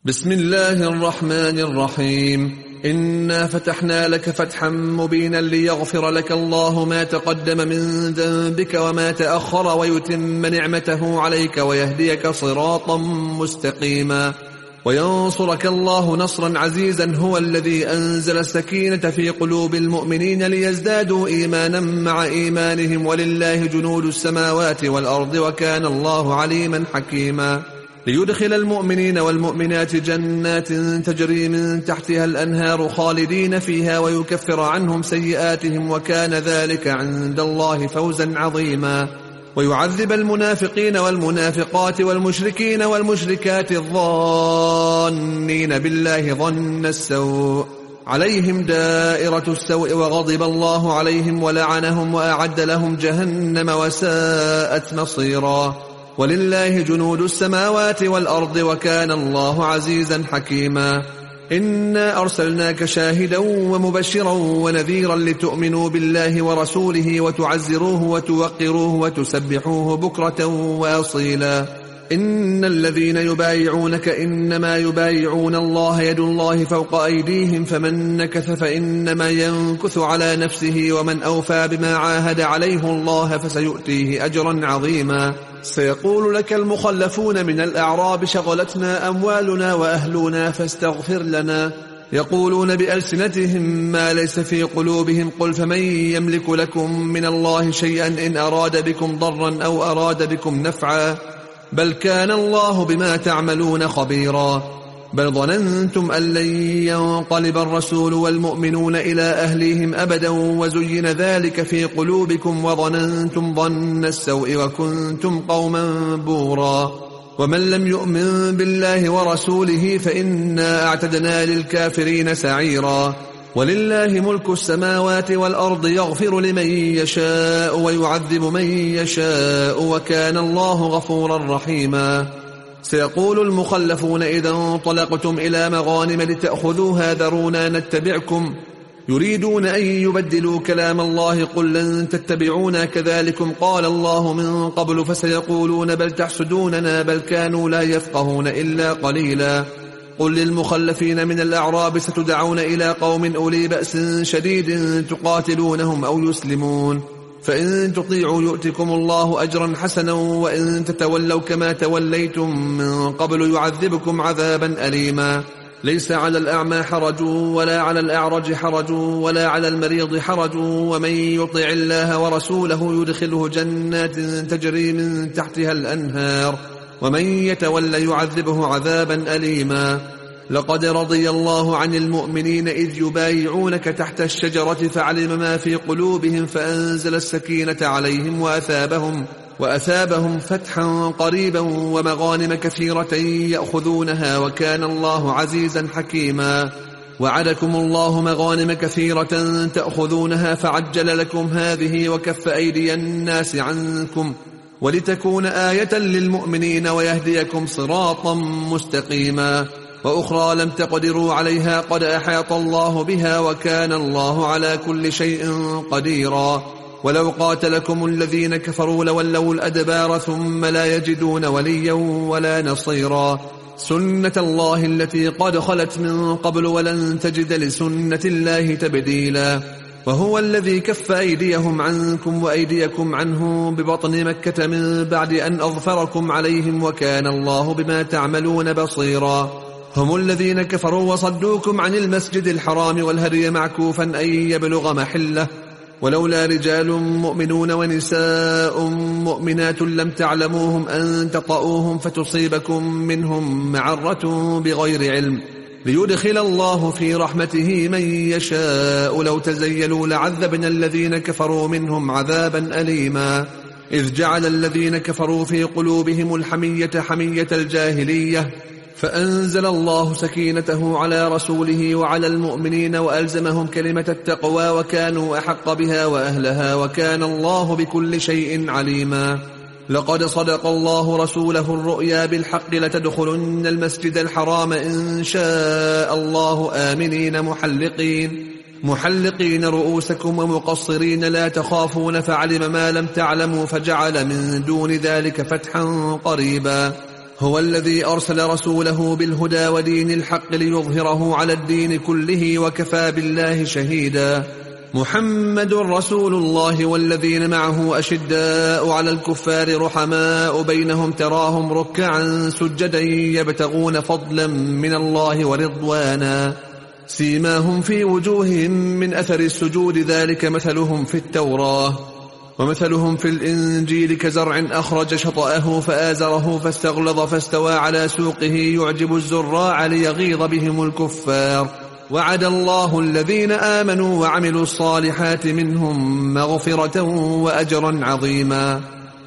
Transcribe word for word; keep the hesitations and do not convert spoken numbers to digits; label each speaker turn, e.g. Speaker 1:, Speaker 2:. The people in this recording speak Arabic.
Speaker 1: بسم الله الرحمن الرحيم. إنا فتحنا لك فتحا مبينا ليغفر لك الله ما تقدم من ذنبك وما تأخر ويتم نعمته عليك ويهديك صراطا مستقيما وينصرك الله نصرا عزيزا. هو الذي أنزل السكينة في قلوب المؤمنين ليزدادوا إيمانا مع إيمانهم ولله جنود السماوات والأرض وكان الله عليما حكيما. ليدخل المؤمنين والمؤمنات جنات تجري من تحتها الأنهار خالدين فيها ويكفر عنهم سيئاتهم وكان ذلك عند الله فوزا عظيما. ويعذب المنافقين والمنافقات والمشركين والمشركات الظانين بالله ظن السوء عليهم دائرة السوء وغضب الله عليهم ولعنهم وأعد لهم جهنم وساءت مصيرا. ولله جنود السماوات والأرض وكان الله عزيزا حكيما. إنا أرسلناك شاهدا ومبشرا ونذيرا لتؤمنوا بالله ورسوله وتعزروه وتوقروه وتسبحوه بكرة وأصيلا. إن الذين يبايعونك إنما يبايعون الله يد الله فوق أيديهم فمن نكث فإنما ينكث على نفسه ومن أوفى بما عاهد عليه الله فسيؤتيه أجرا عظيما. سيقول لك المخلفون من الأعراب شغلتنا أموالنا وأهلنا فاستغفر لنا. يقولون بألسنتهم ما ليس في قلوبهم قل فمن يملك لكم من الله شيئا إن أراد بكم ضرا أو أراد بكم نفعا بل كان الله بما تعملون خبيرا. بل ظننتم أن لن ينقلب الرسول والمؤمنون إلى أهليهم أبدا وزين ذلك في قلوبكم وظننتم ظن السوء وكنتم قوما بورا. ومن لم يؤمن بالله ورسوله فإنا أعتدنا للكافرين سعيرا. ولله ملك السماوات والأرض يغفر لمن يشاء ويعذب من يشاء وكان الله غفورا رحيما. سيقول المخلفون إذا انطلقتم إلى مغانم لتأخذوها ذرونا نتبعكم يريدون أن يبدلوا كلام الله قل لن تتبعونا كذلكم قال الله من قبل فسيقولون بل تحسدوننا بل كانوا لا يفقهون إلا قليلا. قل للمخلفين من الأعراب ستدعون إلى قوم أولي بأس شديد تقاتلونهم أو يسلمون فإن تطيعوا يؤتكم الله أجرا حسنا وإن تتولوا كما توليتم من قبل يعذبكم عذابا أليما. ليس على الأعمى حرج ولا على الأعرج حرج ولا على المريض حرج ومن يطع الله ورسوله يدخله جنات تجري من تحتها الأنهار ومن يتولى يعذبه عذابا أليما. لقد رضي الله عن المؤمنين إذ يبايعونك تحت الشجرة فعلم ما في قلوبهم فأنزل السكينة عليهم وأثابهم, وأثابهم فتحا قريبا ومغانم كثيرة يأخذونها وكان الله عزيزا حكيما. وعدكم الله مغانم كثيرة تأخذونها فعجل لكم هذه وكف أيدي الناس عنكم ولتكون آية للمؤمنين ويهديكم صراطا مستقيما. وأخرى لم تقدروا عليها قد أحاط الله بها وكان الله على كل شيء قديرا. ولو قاتلكم الذين كفروا لولوا الأدبار ثم لا يجدون وليا ولا نصيرا. سنة الله التي قد خلت من قبل ولن تجد لسنة الله تبديلا. وهو الذي كف أيديهم عنكم وأيديكم عنه ببطن مكة من بعد أن أظفركم عليهم وكان الله بما تعملون بصيرا. هم الذين كفروا وصدوكم عن المسجد الحرام والهدي معكوفا أن يبلغ محله ولولا رجال مؤمنون ونساء مؤمنات لم تعلموهم أن تطؤوهم فتصيبكم منهم معرة بغير علم ليدخل الله في رحمته من يشاء. لو تزيلوا لعذبنا الذين كفروا منهم عذابا أليما. إذ جعل الذين كفروا في قلوبهم الحمية حمية الجاهلية فأنزل الله سكينته على رسوله وعلى المؤمنين وألزمهم كلمة التقوى وكانوا أحق بها وأهلها وكان الله بكل شيء عليما. لقد صدق الله رسوله الرؤيا بالحق لتدخلن المسجد الحرام إن شاء الله آمنين محلقين محلقين رؤوسكم ومقصرين لا تخافون فعلم ما لم تعلموا فجعل من دون ذلك فتحا قريبا. هو الذي أرسل رسوله بالهدى ودين الحق ليظهره على الدين كله وكفى بالله شهيدا. محمد رسول الله والذين معه أشداء على الكفار رحماء بينهم تراهم ركعا سجدا يبتغون فضلا من الله ورضوانا سيماهم في وجوههم من أثر السجود ذلك مثلهم في التوراة ومثلهم في الإنجيل كزرع أخرج شطأه فآزره فاستغلظ فاستوى على سوقه يعجب الزراع ليغيظ بهم الكفار وعد الله الذين آمنوا وعملوا الصالحات منهم مغفرة وأجرا عظيما.